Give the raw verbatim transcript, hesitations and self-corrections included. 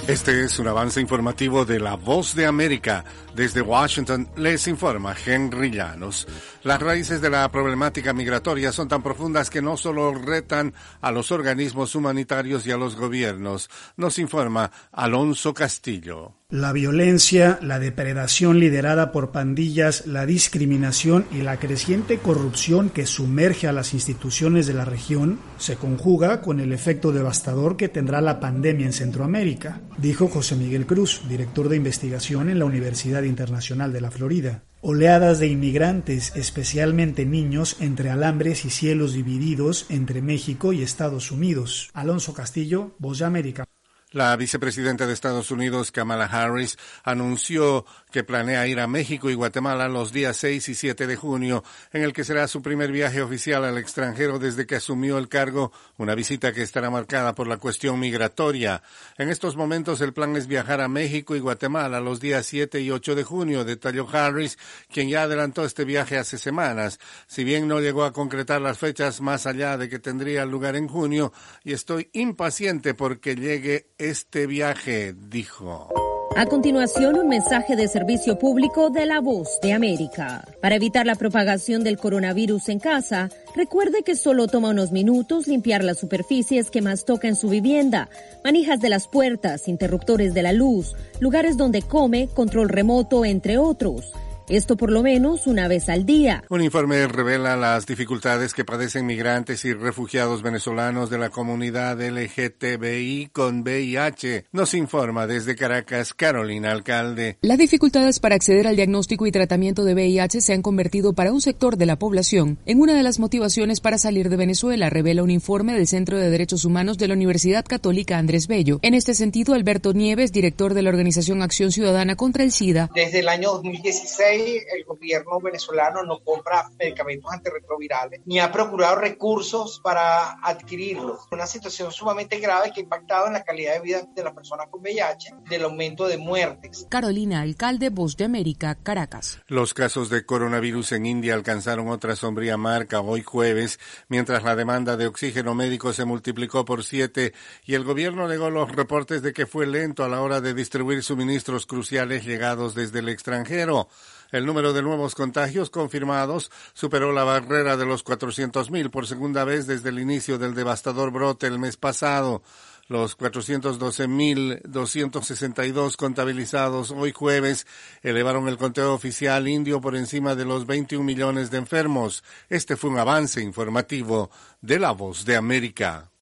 Este es un avance informativo de La Voz de América. Desde Washington les informa Henry Llanos. Las raíces de la problemática migratoria son tan profundas que no solo retan a los organismos humanitarios y a los gobiernos. Nos informa Alonso Castillo. La violencia, la depredación liderada por pandillas, la discriminación y la creciente corrupción que sumerge a las instituciones de la región se conjuga con el efecto devastador que tendrá la pandemia en Centroamérica, dijo José Miguel Cruz, director de investigación en la Universidad Internacional de la Florida. Oleadas de inmigrantes, especialmente niños, entre alambres y cielos divididos entre México y Estados Unidos. Alonso Castillo, Voz de América. La vicepresidenta de Estados Unidos, Kamala Harris, anunció que planea ir a México y Guatemala los días seis y siete de junio, en el que será su primer viaje oficial al extranjero desde que asumió el cargo, una visita que estará marcada por la cuestión migratoria. En estos momentos el plan es viajar a México y Guatemala los días siete y ocho de junio, detalló Harris, quien ya adelantó este viaje hace semanas. Si bien no llegó a concretar las fechas más allá de que tendría lugar en junio, y estoy impaciente porque llegue este viaje, dijo. A continuación, un mensaje de servicio público de La Voz de América. Para evitar la propagación del coronavirus en casa, recuerde que solo toma unos minutos limpiar las superficies que más toca en su vivienda, manijas de las puertas, interruptores de la luz, lugares donde come, control remoto, entre otros. Esto por lo menos una vez al día. Un informe revela las dificultades que padecen migrantes y refugiados venezolanos de la comunidad L G T B I con V I H. Nos informa desde Caracas, Carolina Alcalde. Las dificultades para acceder al diagnóstico y tratamiento de V I H se han convertido para un sector de la población en una de las motivaciones para salir de Venezuela, revela un informe del Centro de Derechos Humanos de la Universidad Católica Andrés Bello. En este sentido, Alberto Nieves, director de la organización Acción Ciudadana contra el SIDA. Desde el año dos mil dieciséis, el gobierno venezolano no compra medicamentos antirretrovirales ni ha procurado recursos para adquirirlos. Una situación sumamente grave que ha impactado en la calidad de vida de las personas con V I H, del aumento de muertes. Carolina Alcalde, Voz de América, Caracas. Los casos de coronavirus en India alcanzaron otra sombría marca hoy jueves, mientras la demanda de oxígeno médico se multiplicó por siete y el gobierno negó los reportes de que fue lento a la hora de distribuir suministros cruciales llegados desde el extranjero. El número de nuevos contagios confirmados superó la barrera de los cuatrocientos mil por segunda vez desde el inicio del devastador brote el mes pasado. Los cuatrocientos doce mil doscientos sesenta y dos contabilizados hoy jueves elevaron el conteo oficial indio por encima de los veintiún millones de enfermos. Este fue un avance informativo de La Voz de América.